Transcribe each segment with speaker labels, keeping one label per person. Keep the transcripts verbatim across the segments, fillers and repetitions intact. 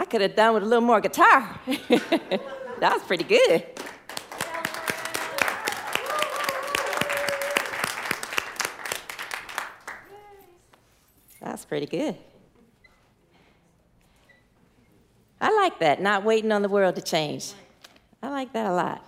Speaker 1: could have done with a little more guitar. That was pretty good. That's pretty good. I like that, not waiting on the world to change. I like that a lot.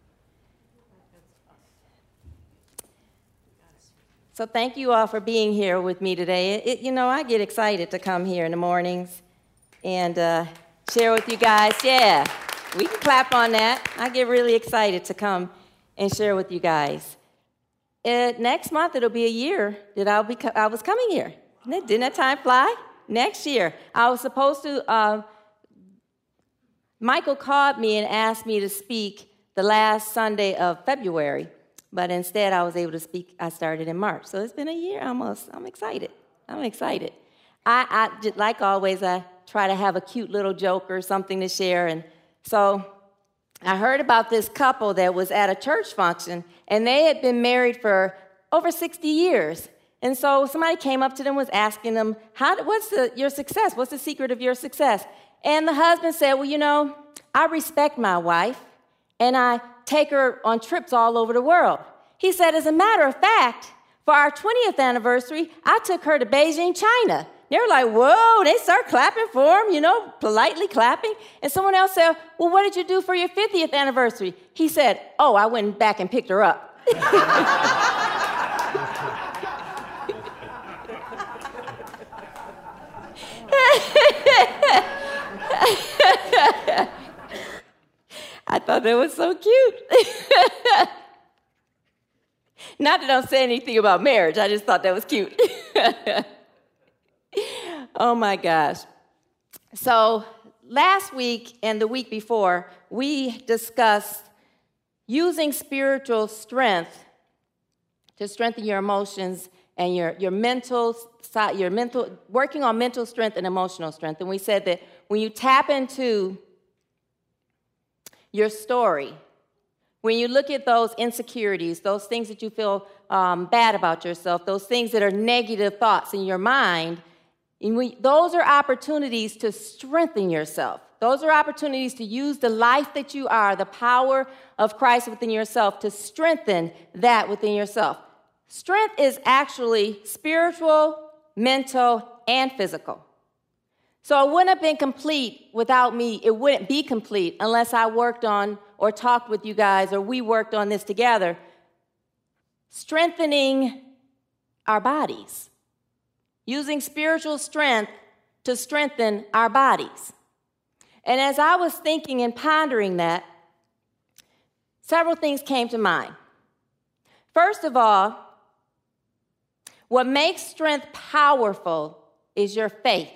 Speaker 1: So thank you all for being here with me today. It, you know, I get excited to come here in the mornings and uh, share with you guys. Yeah, we can clap on that. I get really excited to come and share with you guys. Uh, next month, it'll be a year that I'll be, I was coming here. Didn't that time fly? Next year. I was supposed to, uh, Michael called me and asked me to speak the last Sunday of February. But instead, I was able to speak, I started in March. So it's been a year almost. I'm excited. I'm excited. I, I like always, I try to have a cute little joke or something to share. And so I heard about this couple that was at a church function, and they had been married for over sixty years. And so somebody came up to them, was asking them, "How? what's the, your success? What's the secret of your success?" And the husband said, "Well, you know, I respect my wife, and I take her on trips all over the world." He said, "As a matter of fact, for our twentieth anniversary, I took her to Beijing, China." They were like, "Whoa," they start clapping for him, you know, politely clapping. And someone else said, "Well, what did you do for your fiftieth anniversary?" He said, "Oh, I went back and picked her up." I thought that was so cute. Not that I don't say anything about marriage. I just thought that was cute. Oh, my gosh. So last week and the week before, we discussed using spiritual strength to strengthen your emotions and your, your mental side, your mental, working on mental strength and emotional strength. And we said that when you tap into your story, when you look at those insecurities, those things that you feel um, bad about yourself, those things that are negative thoughts in your mind, and we, those are opportunities to strengthen yourself. Those are opportunities to use the life that you are, the power of Christ within yourself, to strengthen that within yourself. Strength is actually spiritual, mental, and physical. So it wouldn't have been complete without me. It wouldn't be complete unless I worked on or talked with you guys or we worked on this together. Strengthening our bodies. Using spiritual strength to strengthen our bodies. And as I was thinking and pondering that, several things came to mind. First of all, what makes strength powerful is your faith.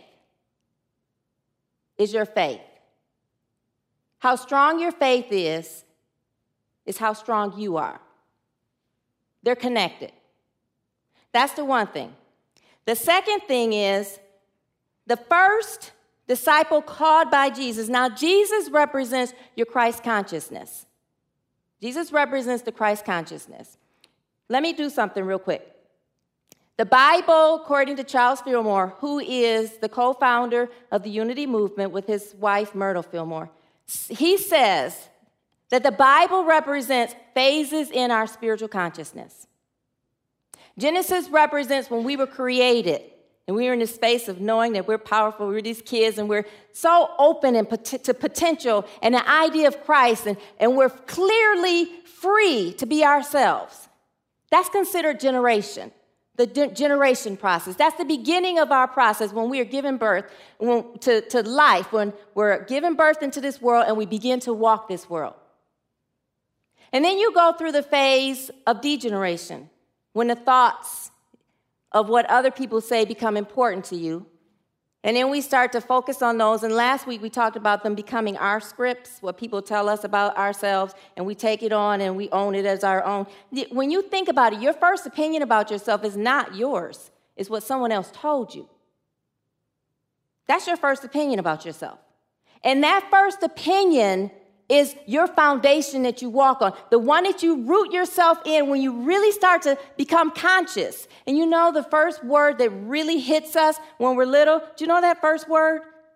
Speaker 1: Is your faith. How strong your faith is, is how strong you are. They're connected. That's the one thing. The second thing is the first disciple called by Jesus. Now, Jesus represents your Christ consciousness. Jesus represents the Christ consciousness. Let me do something real quick. The Bible, according to Charles Fillmore, who is the co-founder of the Unity Movement with his wife, Myrtle Fillmore, he says that the Bible represents phases in our spiritual consciousness. Genesis represents when we were created, and we were in the space of knowing that we're powerful, we're these kids, and we're so open and pot- to potential and the idea of Christ, and, and we're clearly free to be ourselves. That's considered generation. The de- generation process. That's the beginning of our process when we are given birth when, to, to life, when we're given birth into this world and we begin to walk this world. And then you go through the phase of degeneration, when the thoughts of what other people say become important to you. And then we start to focus on those. And last week we talked about them becoming our scripts, what people tell us about ourselves, and we take it on and we own it as our own. When you think about it, your first opinion about yourself is not yours. It's what someone else told you. That's your first opinion about yourself. And that first opinion is your foundation that you walk on, the one that you root yourself in when you really start to become conscious. And you know the first word that really hits us when we're little? Do you know that first word?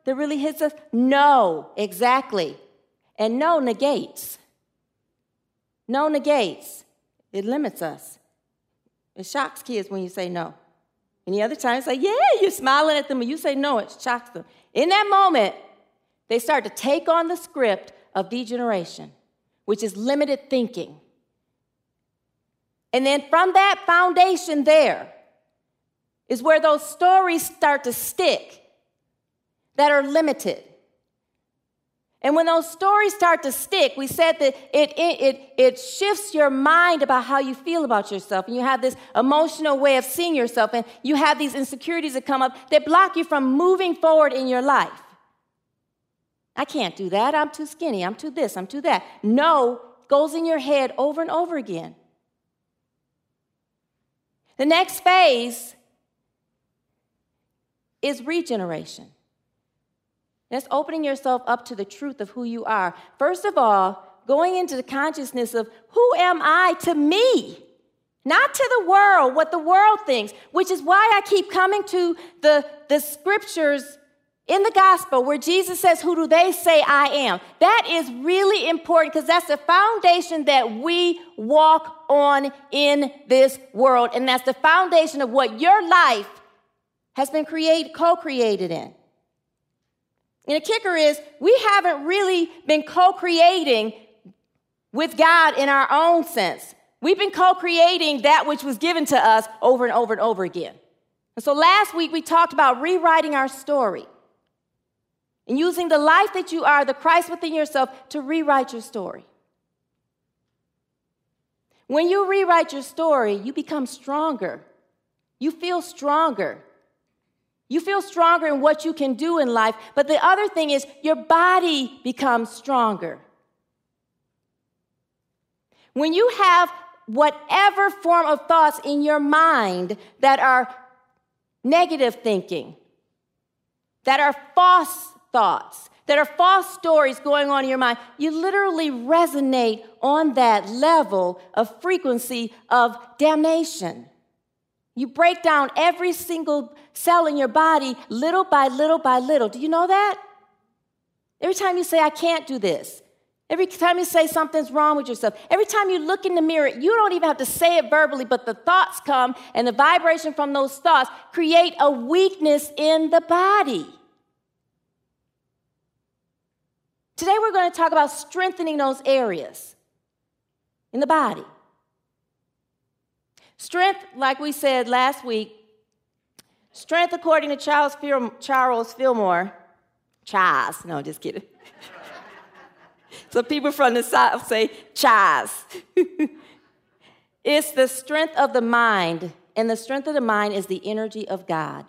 Speaker 1: that really hits us? No, exactly. And no negates. No negates. It limits us. It shocks kids when you say no. Any other time, it's like, yeah, you're smiling at them, and you say no, it shocks them. In that moment, they start to take on the script of degeneration, which is limited thinking. And then from that foundation there is where those stories start to stick that are limited. And when those stories start to stick, we said that it, it, it, it shifts your mind about how you feel about yourself. And you have this emotional way of seeing yourself. And you have these insecurities that come up that block you from moving forward in your life. I can't do that. I'm too skinny. I'm too this. I'm too that. No goes in your head over and over again. The next phase is regeneration. That's opening yourself up to the truth of who you are. First of all, going into the consciousness of who am I to me, not to the world, what the world thinks, which is why I keep coming to the, the scriptures in the gospel where Jesus says, who do they say I am? That is really important because that's the foundation that we walk on in this world. And that's the foundation of what your life has been created, co-created in. And the kicker is we haven't really been co-creating with God in our own sense. We've been co-creating that which was given to us over and over and over again. And so last week we talked about rewriting our story and using the life that you are, the Christ within yourself, to rewrite your story. When you rewrite your story, you become stronger. You feel stronger. You feel stronger in what you can do in life, but the other thing is your body becomes stronger. When you have whatever form of thoughts in your mind that are negative thinking, that are false thoughts, that are false stories going on in your mind, you literally resonate on that level of frequency of damnation. You break down every single cell in your body little by little by little. Do you know that? Every time you say, I can't do this. Every time you say something's wrong with yourself. Every time you look in the mirror, you don't even have to say it verbally, but the thoughts come and the vibration from those thoughts create a weakness in the body. Today we're going to talk about strengthening those areas in the body. Strength, like we said last week, strength according to Charles, Fil- Charles Fillmore, Charles, no, just kidding. So people from the South say Charles. It's the strength of the mind, and the strength of the mind is the energy of God.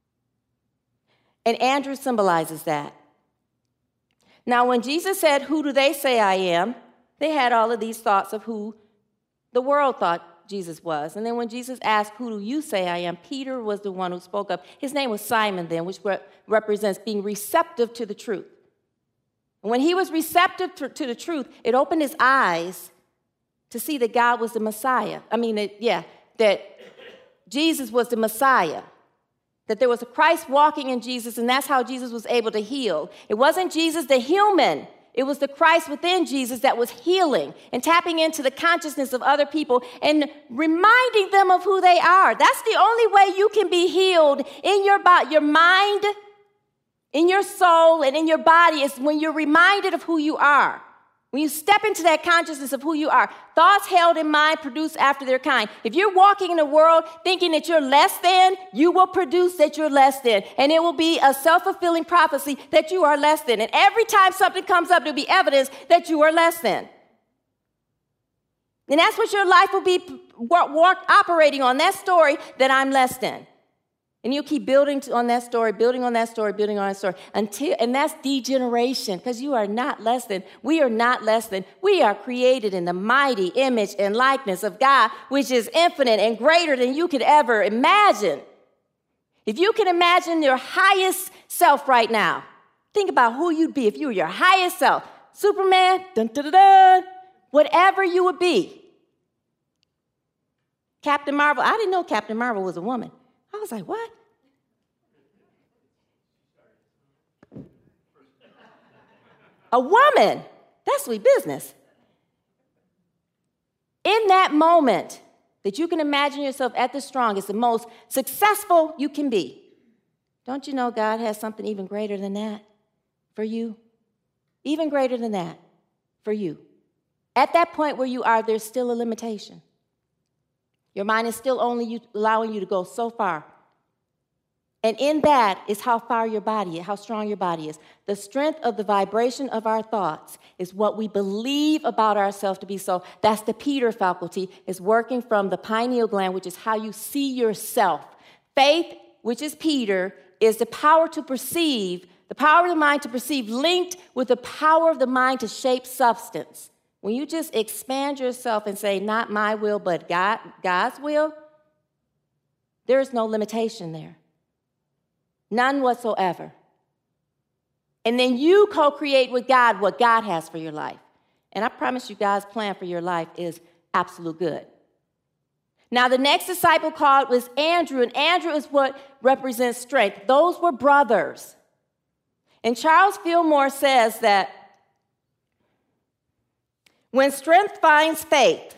Speaker 1: And Andrew symbolizes that. Now, when Jesus said, who do they say I am? They had all of these thoughts of who the world thought Jesus was. And then when Jesus asked, who do you say I am? Peter was the one who spoke up. His name was Simon then, which re- represents being receptive to the truth. And when he was receptive to, to the truth, it opened his eyes to see that God was the Messiah. I mean, it, yeah, that Jesus was the Messiah. That there was a Christ walking in Jesus, and that's how Jesus was able to heal. It wasn't Jesus the human. It was the Christ within Jesus that was healing and tapping into the consciousness of other people and reminding them of who they are. That's the only way you can be healed in your body, your mind, in your soul, and in your body is when you're reminded of who you are. When you step into that consciousness of who you are, thoughts held in mind produce after their kind. If you're walking in the world thinking that you're less than, you will produce that you're less than. And it will be a self-fulfilling prophecy that you are less than. And every time something comes up, there'll be evidence that you are less than. And that's what your life will be walk, walk, operating on, that story that I'm less than. And you'll keep building on that story, building on that story, building on that story, until, and that's degeneration, because you are not less than. We are not less than. We are created in the mighty image and likeness of God, which is infinite and greater than you could ever imagine. If you can imagine your highest self right now, think about who you'd be if you were your highest self. Superman, dun, dun, dun, dun, whatever you would be. Captain Marvel. I didn't know Captain Marvel was a woman. I was like, what? A woman. That's sweet business. In that moment that you can imagine yourself at the strongest, the most successful you can be, don't you know God has something even greater than that for you? Even greater than that for you. At that point where you are, there's still a limitation. Your mind is still only you, allowing you to go so far. And in that is how far your body is, how strong your body is. The strength of the vibration of our thoughts is what we believe about ourselves to be so. That's the Peter faculty, is working from the pineal gland, which is how you see yourself. Faith, which is Peter, is the power to perceive, the power of the mind to perceive linked with the power of the mind to shape substance. When you just expand yourself and say, not my will, but God, God's will, there is no limitation there. None whatsoever. And then you co-create with God what God has for your life. And I promise you, God's plan for your life is absolute good. Now, the next disciple called was Andrew, and Andrew is what represents strength. Those were brothers. And Charles Fillmore says that when strength finds faith,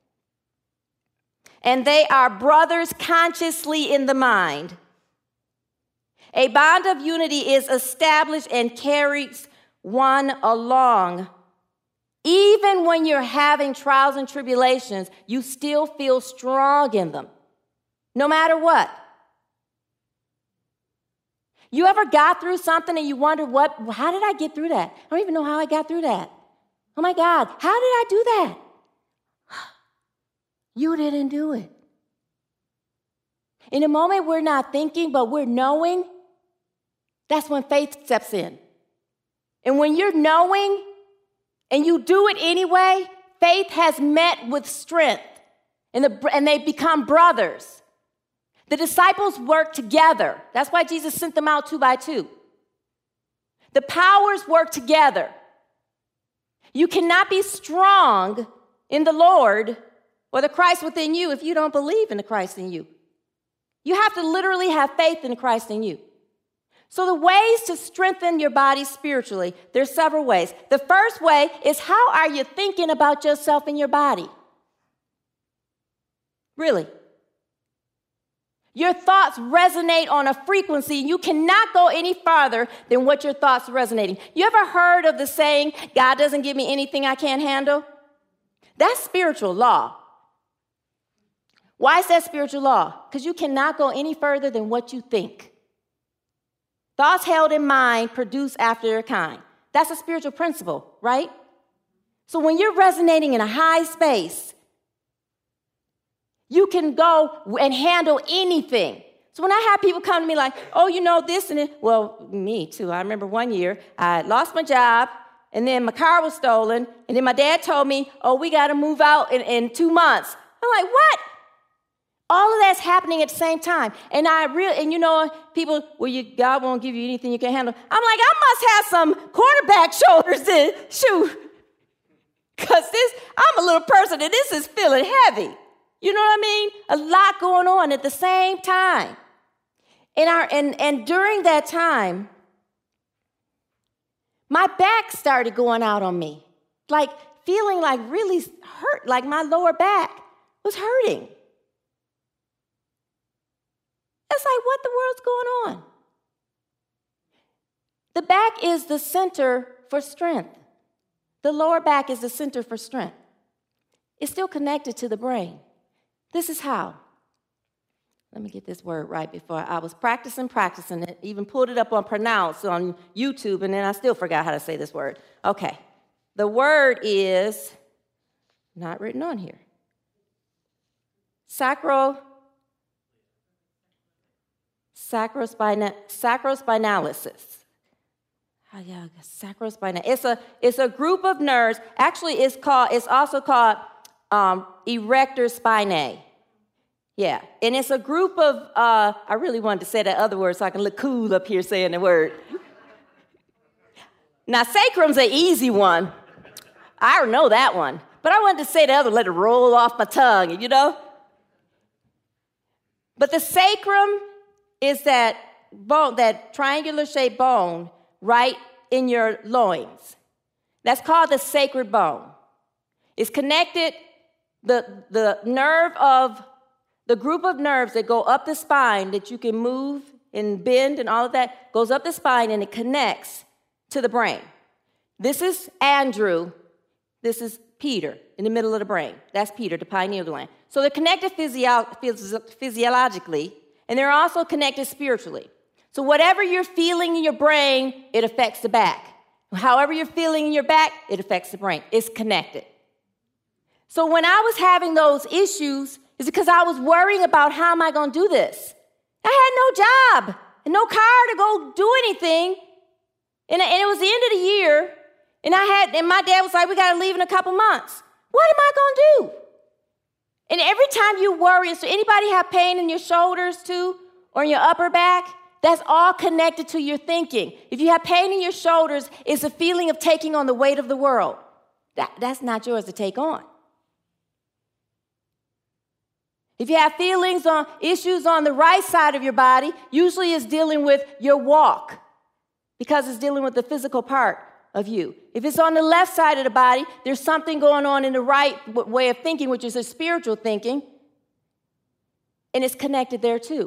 Speaker 1: and they are brothers consciously in the mind, a bond of unity is established and carries one along. Even when you're having trials and tribulations, you still feel strong in them, no matter what. You ever got through something and you wonder, what? How did I get through that? I don't even know how I got through that. Oh my God, how did I do that? You didn't do it. In a moment we're not thinking, but we're knowing, that's when faith steps in. And when you're knowing and you do it anyway, faith has met with strength, and, the, and they become brothers. The disciples work together. That's why Jesus sent them out two by two. The powers work together. You cannot be strong in the Lord or the Christ within you if you don't believe in the Christ in you. You have to literally have faith in the Christ in you. So the ways to strengthen your body spiritually, there's several ways. The first way is, how are you thinking about yourself and your body? Really? Your thoughts resonate on a frequency. You cannot go any farther than what your thoughts are resonating. You ever heard of the saying, God doesn't give me anything I can't handle? That's spiritual law. Why is that spiritual law? Because you cannot go any further than what you think. Thoughts held in mind produce after their kind. That's a spiritual principle, right? So when you're resonating in a high space, you can go and handle anything. So when I have people come to me like, oh, you know, this and it, well, me too. I remember one year I lost my job, and then my car was stolen, and then my dad told me, oh, we got to move out in, in two months. I'm like, what? All of that's happening at the same time. And I really, and you know, people, well, you, God won't give you anything you can handle. I'm like, I must have some quarterback shoulders then. Shoot. Because this, I'm a little person, and this is feeling heavy. You know what I mean? A lot going on at the same time. And, our, and, and during that time, my back started going out on me. Like feeling like really hurt, like my lower back was hurting. It's like, what the world's going on? The back is the center for strength. The lower back is the center for strength. It's still connected to the brain. This is how. Let me get this word right before I was practicing, practicing it, even pulled it up on Pronounce on YouTube, and then I still forgot how to say this word. Okay. The word is not written on here. Sacro, sacrospina, sacrospinalysis. Oh, yeah, sacrospinal. It's a it's a group of nerves. Actually, it's called. It's also called um, erector spinae. Yeah, and it's a group of. Uh, I really wanted to say that other word so I can look cool up here saying the word. Now, sacrum's an easy one. I don't know that one, but I wanted to say the other. Let it roll off my tongue, you know. But the sacrum is that bone, that triangular shaped bone right in your loins. That's called the sacred bone. It's connected, the, the nerve of, the group of nerves that go up the spine that you can move and bend and all of that goes up the spine and it connects to the brain. This is Andrew. This is Peter in the middle of the brain. That's Peter, the pineal gland. So they're connected physio- physio- physiologically, and they're also connected spiritually. So whatever you're feeling in your brain, it affects the back. However you're feeling in your back, it affects the brain. It's connected. So when I was having those issues, it's because I was worrying about how am I going to do this? I had no job and no car to go do anything. And, and it was the end of the year. And I had, and my dad was like, we got to leave in a couple months. What am I going to do? And every time you worry, so anybody have pain in your shoulders too, or in your upper back? That's all connected to your thinking. If you have pain in your shoulders, it's a feeling of taking on the weight of the world. That, that's not yours to take on. If you have feelings on issues on the right side of your body, usually it's dealing with your walk because it's dealing with the physical part of you. If it's on the left side of the body, there's something going on in the right way of thinking, which is a spiritual thinking, and it's connected there too.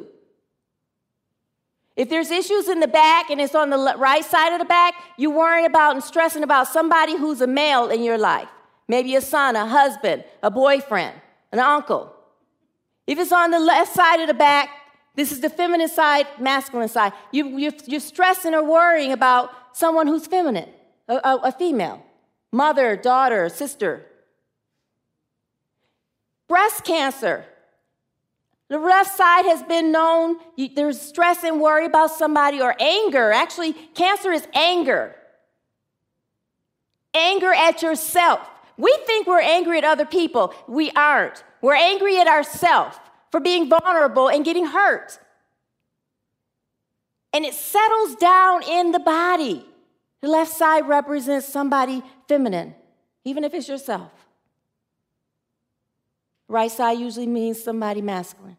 Speaker 1: If there's issues in the back and it's on the right side of the back, you're worrying about and stressing about somebody who's a male in your life. Maybe a son, a husband, a boyfriend, an uncle. If it's on the left side of the back, this is the feminine side, masculine side. You, you're, you're stressing or worrying about someone who's feminine, a, a, a female, mother, daughter, sister. Breast cancer. The left side has been known, you, there's stress and worry about somebody, or anger. Actually, cancer is anger. Anger at yourself. We think we're angry at other people. We aren't. We're angry at ourselves for being vulnerable and getting hurt. And it settles down in the body. The left side represents somebody feminine, even if it's yourself. Right side usually means somebody masculine.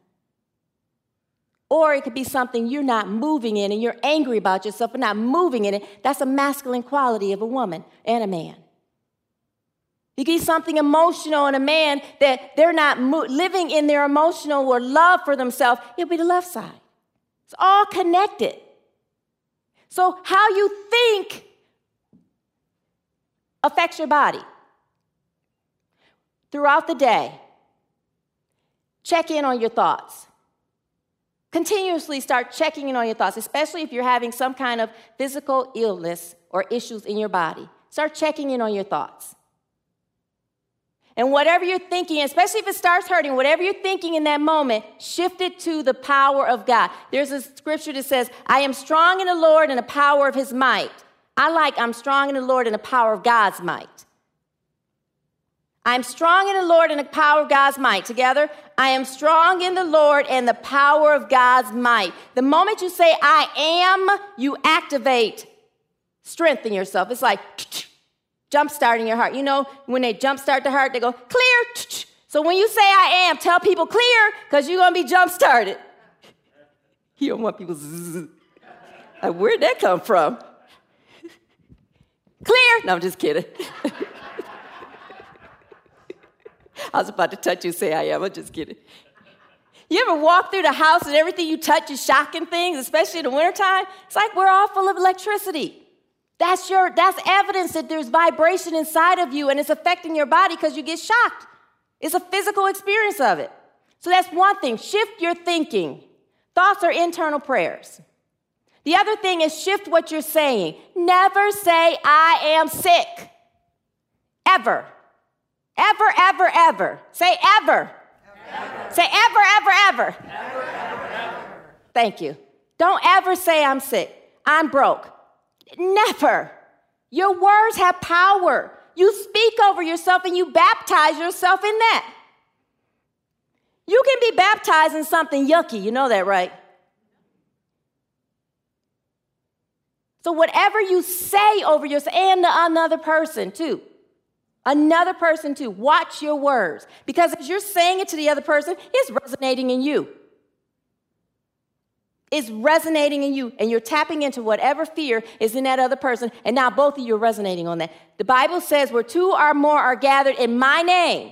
Speaker 1: Or it could be something you're not moving in and you're angry about yourself but not moving in it. That's a masculine quality of a woman and a man. You get something emotional in a man that they're not mo- living in their emotional or love for themselves, it'll be the left side. It's all connected. So how you think affects your body. Throughout the day, check in on your thoughts. Continuously start checking in on your thoughts, especially if you're having some kind of physical illness or issues in your body. Start checking in on your thoughts. And whatever you're thinking, especially if it starts hurting, whatever you're thinking in that moment, shift it to the power of God. There's a scripture that says, I am strong in the Lord and the power of his might. I like, I'm strong in the Lord and the power of God's might. I'm strong in the Lord and the power of God's might. Together, I am strong in the Lord and the power of God's might. The moment you say, I am, you activate strength in yourself. It's like jump starting your heart. You know, when they jump start the heart, they go, clear. So when you say I am, tell people clear, because you're going to be jump started. You don't want people zzz. Like, where'd that come from? Clear. No, I'm just kidding. I was about to touch you and say I am. I'm just kidding. You ever walk through the house and everything you touch is shocking things, especially in the wintertime? It's like we're all full of electricity. That's your. That's evidence that there's vibration inside of you and it's affecting your body because you get shocked. It's a physical experience of it. So that's one thing. Shift your thinking. Thoughts are internal prayers. The other thing is shift what you're saying. Never say, I am sick. Ever. Ever, ever, ever. Say ever. Ever. Say ever, ever, ever. Ever, ever, ever. Thank you. Don't ever say I'm sick. I'm broke. Never. Your words have power. You speak over yourself and you baptize yourself in that. You can be baptized in something yucky. You know that, right? So whatever you say over yourself and to another person too. Another person too. Watch your words. Because as you're saying it to the other person, it's resonating in you. is resonating in you, and you're tapping into whatever fear is in that other person, and now both of you are resonating on that. The Bible says where two or more are gathered in my name,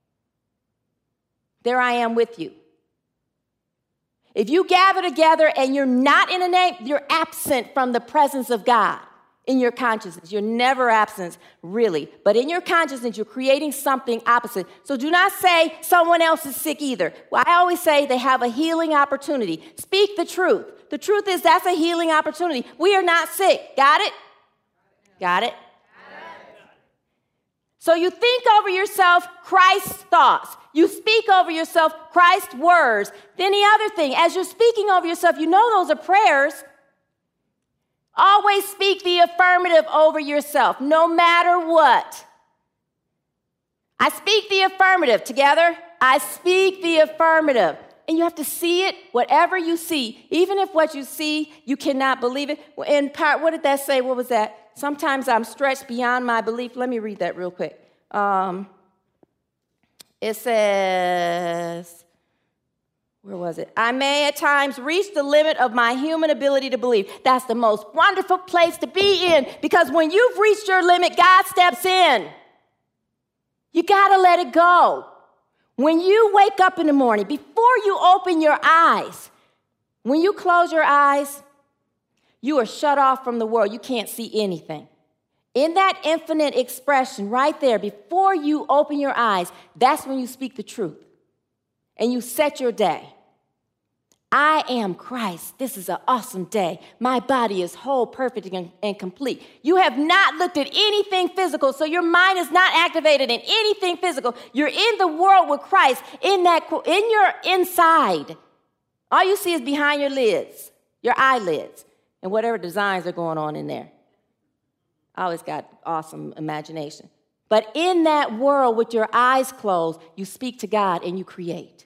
Speaker 1: there I am with you. If you gather together and you're not in a name, you're absent from the presence of God in your consciousness. You're never absent, really. But in your consciousness, you're creating something opposite. So do not say someone else is sick either. Well, I always say they have a healing opportunity. Speak the truth. The truth is that's a healing opportunity. We are not sick. Got it? Got it? So you think over yourself Christ's thoughts. You speak over yourself Christ's words. Then the other thing, as you're speaking over yourself, you know those are prayers. Always speak the affirmative over yourself, no matter what. I speak the affirmative. Together, I speak the affirmative. And you have to see it, whatever you see, even if what you see, you cannot believe it. In part, what did that say? What was that? Sometimes I'm stretched beyond my belief. Let me read that real quick. Um, it says, where was it? I may at times reach the limit of my human ability to believe. That's the most wonderful place to be in, because when you've reached your limit, God steps in. You got to let it go. When you wake up in the morning, before you open your eyes, when you close your eyes, you are shut off from the world. You can't see anything. In that infinite expression right there, before you open your eyes, that's when you speak the truth. And you set your day. I am Christ. This is an awesome day. My body is whole, perfect, and, and complete. You have not looked at anything physical, so your mind is not activated in anything physical. You're in the world with Christ, in that, in your inside. All you see is behind your lids, your eyelids, and whatever designs are going on in there. I always got awesome imagination. But in that world with your eyes closed, you speak to God and you create.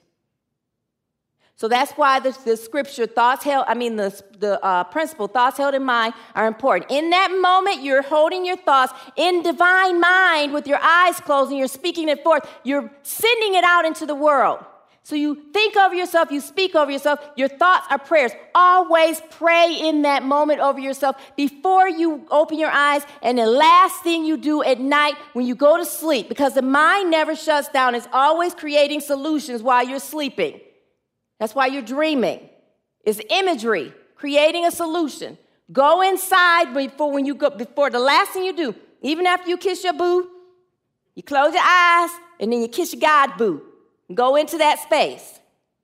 Speaker 1: So that's why the, the scripture, thoughts held, I mean, the, the uh, principle, thoughts held in mind are important. In that moment, you're holding your thoughts in divine mind with your eyes closed and you're speaking it forth. You're sending it out into the world. So you think over yourself, you speak over yourself. Your thoughts are prayers. Always pray in that moment over yourself before you open your eyes, and the last thing you do at night when you go to sleep, because the mind never shuts down. It's always creating solutions while you're sleeping. That's why you're dreaming. It's imagery, creating a solution. Go inside before when you go before the last thing you do, even after you kiss your boo, you close your eyes and then you kiss your God boo. Go into that space.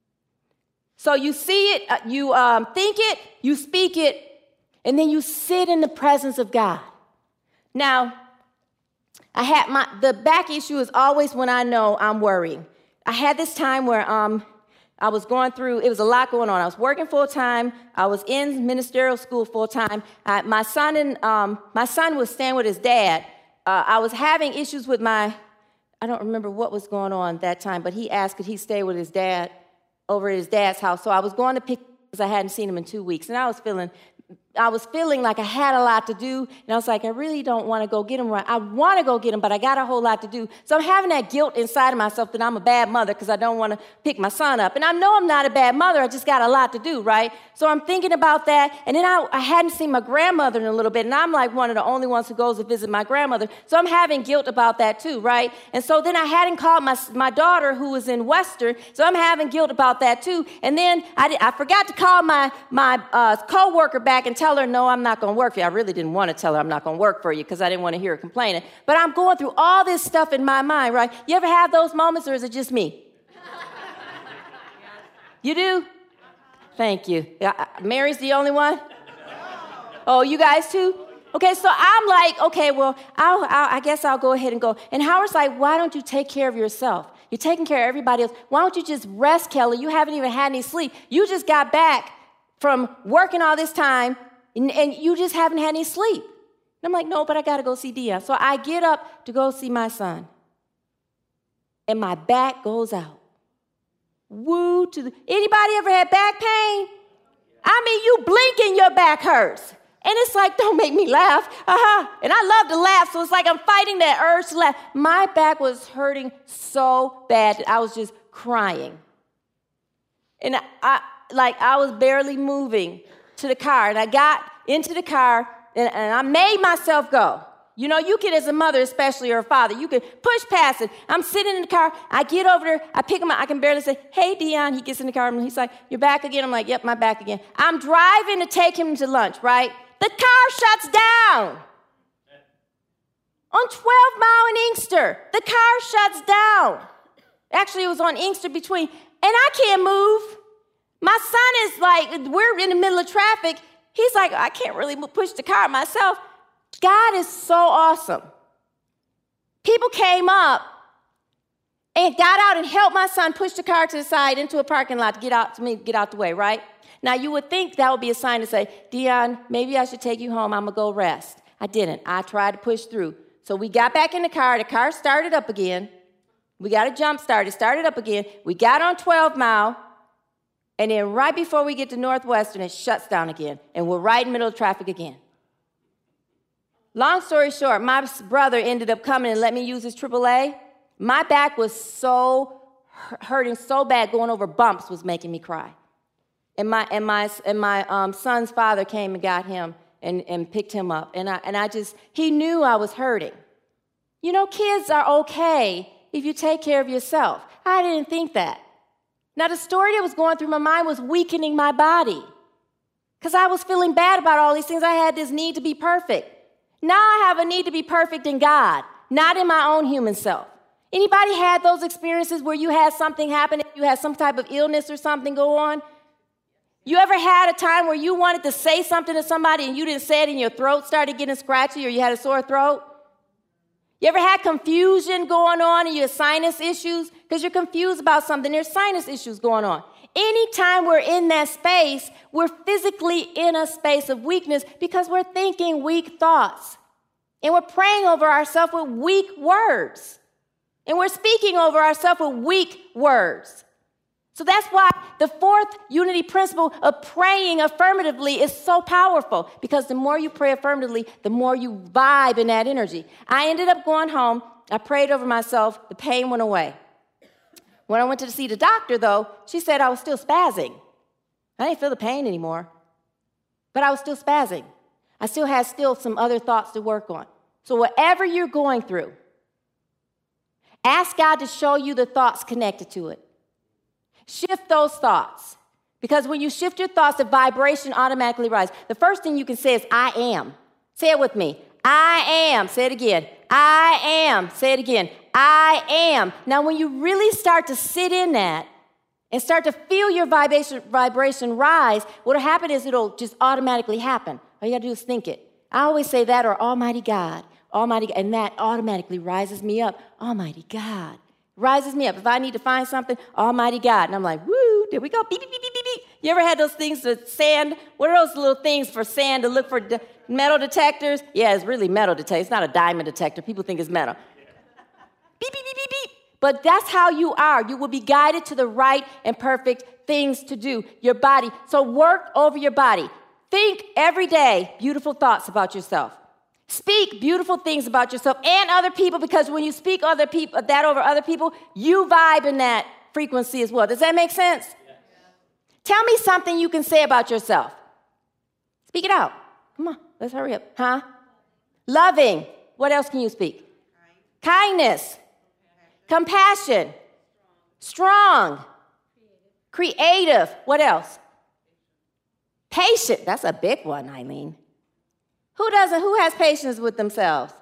Speaker 1: So you see it, uh, you um, think it, you speak it, and then you sit in the presence of God. Now, I had my the back issue is always when I know I'm worrying. I had this time where um. I was going through, it was a lot going on. I was working full-time. I was in ministerial school full-time. I, my son and um, my son was staying with his dad. Uh, I was having issues with my, I don't remember what was going on that time, but he asked could he stay with his dad over at his dad's house. So I was going to pick, because I hadn't seen him in two weeks. And I was feeling, I was feeling like I had a lot to do. And I was like, I really don't want to go get him right. I want to go get him, but I got a whole lot to do. So I'm having that guilt inside of myself that I'm a bad mother because I don't want to pick my son up. And I know I'm not a bad mother. I just got a lot to do, right? So I'm thinking about that. And then I, I hadn't seen my grandmother in a little bit. And I'm like one of the only ones who goes to visit my grandmother. So I'm having guilt about that too, right? And so then I hadn't called my, my daughter who was in Western. So I'm having guilt about that too. And then I, did, I forgot to call my, my uh, co-worker back and tell her, no, I'm not going to work for you. I really didn't want to tell her I'm not going to work for you because I didn't want to hear her complaining. But I'm going through all this stuff in my mind, right? You ever have those moments, or is it just me? You do? Thank you. Mary's the only one? Oh, you guys too? Okay, so I'm like, okay, well, I'll, I'll, I guess I'll go ahead and go. And Howard's like, why don't you take care of yourself? You're taking care of everybody else. Why don't you just rest, Kelly? You haven't even had any sleep. You just got back from working all this time, and, and you just haven't had any sleep. And I'm like, no, but I got to go see Dion. So I get up to go see my son, and my back goes out. Woo to the, anybody ever had back pain? I mean, you blink and your back hurts. And it's like, don't make me laugh. Uh-huh. And I love to laugh, so it's like I'm fighting that urge to laugh. My back was hurting so bad that I was just crying. And I, I like I was barely moving to the car. And I got into the car, and, and I made myself go. You know, you can, as a mother especially, or a father, you can push past it. I'm sitting in the car. I get over there. I pick him up. I can barely say, hey, Dion. He gets in the car, and he's like, you're back again? I'm like, yep, my back again. I'm driving to take him to lunch, right? The car shuts down. On twelve mile in Inkster, the car shuts down. Actually, it was on Inkster between, and I can't move. My son is like, we're in the middle of traffic. He's like, I can't really push the car myself. God is so awesome. People came up and got out and helped my son push the car to the side into a parking lot to get out to me, get out the way, right? Now, you would think that would be a sign to say, Dion, maybe I should take you home. I'm going to go rest. I didn't. I tried to push through. So we got back in the car. The car started up again. We got a jump start. It started up again. We got on twelve mile. And then right before we get to Northwestern, it shuts down again. And we're right in the middle of traffic again. Long story short, my brother ended up coming and let me use his triple A. My back was so hurting so bad, going over bumps was making me cry. And my and my and my um, son's father came and got him and, and picked him up. And I and I just he knew I was hurting. You know, kids are okay if you take care of yourself. I didn't think that. Now the story that was going through my mind was weakening my body, because I was feeling bad about all these things. I had this need to be perfect. Now I have a need to be perfect in God, not in my own human self. Anybody had those experiences where you had something happen, you had some type of illness or something go on? You ever had a time where you wanted to say something to somebody and you didn't say it and your throat started getting scratchy or you had a sore throat? You ever had confusion going on and you had sinus issues? Because you're confused about something, there's sinus issues going on. Anytime we're in that space, we're physically in a space of weakness because we're thinking weak thoughts. And we're praying over ourselves with weak words. And we're speaking over ourselves with weak words. So that's why the fourth unity principle of praying affirmatively is so powerful, because the more you pray affirmatively, the more you vibe in that energy. I ended up going home. I prayed over myself. The pain went away. When I went to see the doctor, though, she said I was still spazzing. I didn't feel the pain anymore, but I was still spazzing. I still had still some other thoughts to work on. So whatever you're going through, ask God to show you the thoughts connected to it. Shift those thoughts, because when you shift your thoughts, the vibration automatically rises. The first thing you can say is, I am. Say it with me. I am. Say it again. I am. Say it again. I am. Now, when you really start to sit in that and start to feel your vibration, vibration rise, what will happen is it'll just automatically happen. All you got to do is think it. I always say that, or Almighty God. Almighty God. And that automatically rises me up. Almighty God. Rises me up. If I need to find something, Almighty God. And I'm like, woo, there we go. Beep, beep, beep, beep, beep. You ever had those things with sand? What are those little things for sand to look for de- metal detectors? Yeah, it's really metal detector. It's not a diamond detector. People think it's metal. Beep, beep, beep, beep, beep. But that's how you are. You will be guided to the right and perfect things to do. Your body. So work over your body. Think every day beautiful thoughts about yourself. Speak beautiful things about yourself and other people, because when you speak other people, that over other people, you vibe in that frequency as well. Does that make sense? Yes. Tell me something you can say about yourself. Speak it out. Come on, let's hurry up. Huh? Loving. What else can you speak? Kindness. Compassion. Strong. Creative. What else? Patient. That's a big one, Eileen. Who doesn't? Who has patience with themselves?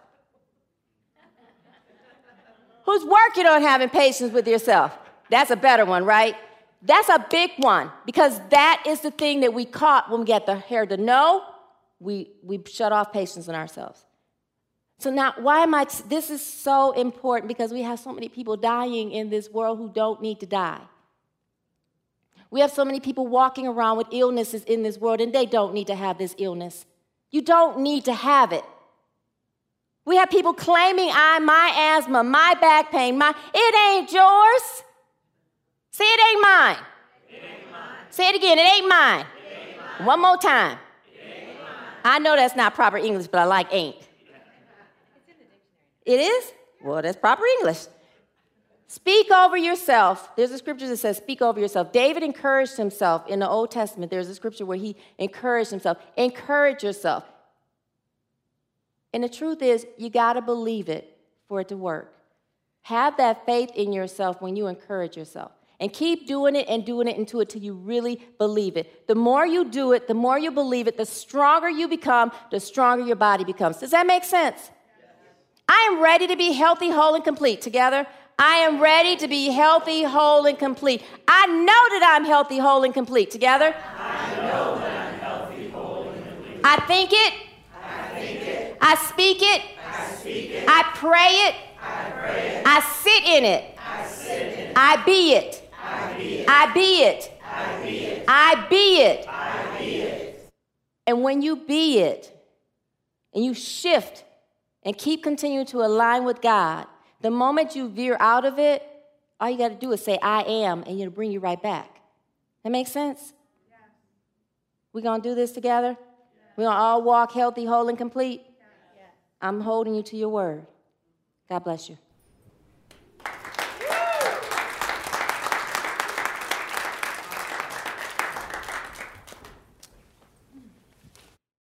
Speaker 1: Who's working on having patience with yourself? That's a better one, right? That's a big one, because that is the thing that we caught when we get the hair to know. We we shut off patience in ourselves. So now, why am I? T- this is so important, because we have so many people dying in this world who don't need to die. We have so many people walking around with illnesses in this world, and they don't need to have this illness. You don't need to have it. We have people claiming, I, my asthma, my back pain, my, it ain't yours. Say it ain't mine. It ain't mine. Say it again, it ain't mine. It ain't mine. One more time. It ain't mine. I know that's not proper English, but I like ain't. It's in the dictionary. It is? Well, that's proper English. Speak over yourself. There's a scripture that says, speak over yourself. David encouraged himself in the Old Testament. There's a scripture where he encouraged himself. Encourage yourself. And the truth is, you got to believe it for it to work. Have that faith in yourself when you encourage yourself. And keep doing it and doing it into it till you really believe it. The more you do it, the more you believe it, the stronger you become, the stronger your body becomes. Does that make sense? I am ready to be healthy, whole, and complete. Together, I am ready to be healthy, whole, and complete. I know that I'm healthy, whole, and complete. Together,
Speaker 2: I know that I'm healthy, whole, and complete.
Speaker 1: I think it.
Speaker 2: I think it.
Speaker 1: I speak it.
Speaker 2: I speak it.
Speaker 1: I pray it.
Speaker 2: I pray it.
Speaker 1: I sit in it.
Speaker 2: I sit in it.
Speaker 1: I be it.
Speaker 2: I be it.
Speaker 1: I be it.
Speaker 2: I be it.
Speaker 1: I be it.
Speaker 2: I be it.
Speaker 1: And when you be it, and you shift and keep continuing to align with God, the moment you veer out of it, all you got to do is say, I am, and it'll bring you right back. That makes sense? Yeah. We're going to do this together? Yeah. We're going to all walk healthy, whole, and complete? Yeah. I'm holding you to your word. God bless you.